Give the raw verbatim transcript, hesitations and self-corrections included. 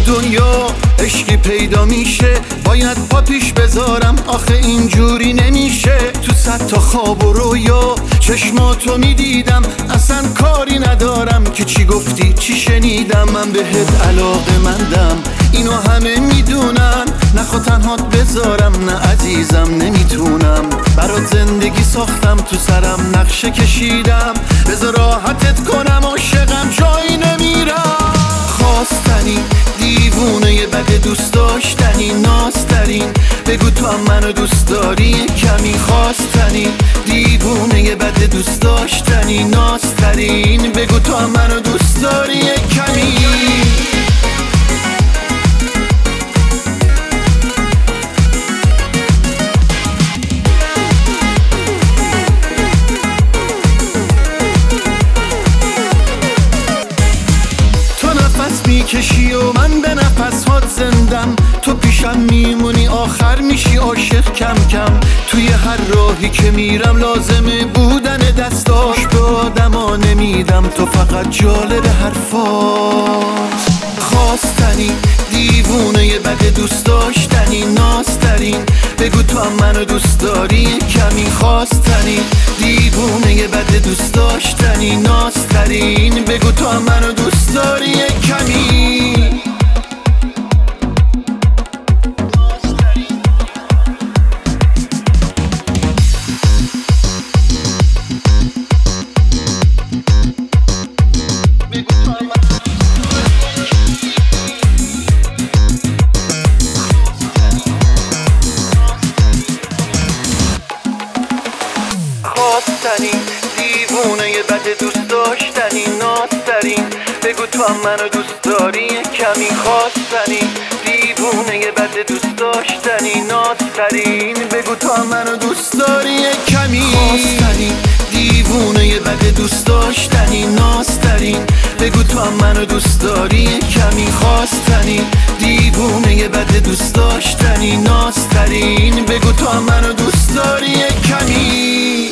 دنیا عشقی پیدا میشه، باید پا پیش بذارم، آخه اینجوری نمیشه. تو صد تا خواب و رویا چشماتو میدیدم، اصلا کاری ندارم که چی گفتی چی شنیدم. من بهت علاقه مندم، اینو همه میدونن، نخوا تنهات بذارم، نه عزیزم نمیتونم. برات زندگی ساختم، تو سرم نقشه کشیدم، بذار راحتت کنم، عاشقم جایی نمیرم. خواستنی دیوونه بد دوست داشتنی، نازترین بگو تو هم منو دوست داری کمی. خواستنی دیوونه بد دوست داشتنی، نازترین بگو تو هم منو دوست داری کمی. میکشی و من به نفس هات زندم، تو پیشم میمونی آخر میشی عاشق کم کم. توی هر راهی که میرم لازمه بودن دستاش، به آدما نمیدم، تو فقط جالب حرفات. خواستنی دیوونه بد دوست داشتنی، نازترین بگو تو هم منو دوست داری کمی. خواستنی دیوونه بد دوست داشتنی، نازترین بگو تو هم منو دوست داری کمی. خواستنی دیوونه بد دوست داشتنی، نازترین بگو تو هم منو دوست داری کمی. خواستنی دیوونه بد دوست داشتنی، نازترین بگو تو هم منو دوست داری کمی. خواستنی دیوونه بد دوست داشتنی، نازترین بگو تو هم منو دوست داری کمی. خواستنی دیوونه بد دوست داشتنی، نازترین بگو تو هم منو دوست داری کمی.